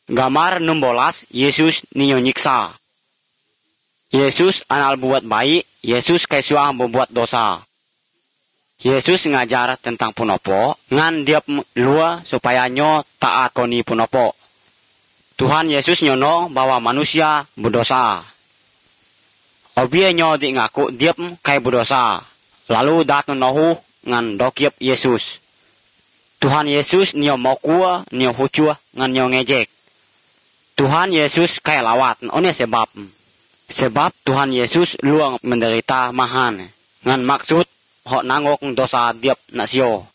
Gamar 16 Yesus ninyo nyiksa. Yesus anal buat baik, Yesus kaisua membuat dosa. Yesus ngajar tentang punopo, ngan dia lua supaya nyo taat koni punopo. Tuhan Yesus nyono bahwa manusia berdosa. Obie nyo di ngaku dia kai berdosa. Lalu datang nohu ngan dokiep Yesus. Tuhan Yesus nyo mokua, nyo hucua, ngan nyo ngejek. Tuhan Yesus kai lawat, one sebab. Sebab Tuhan Yesus luang menderita mahan. Ngan maksud hok nangok dosa diep nasio.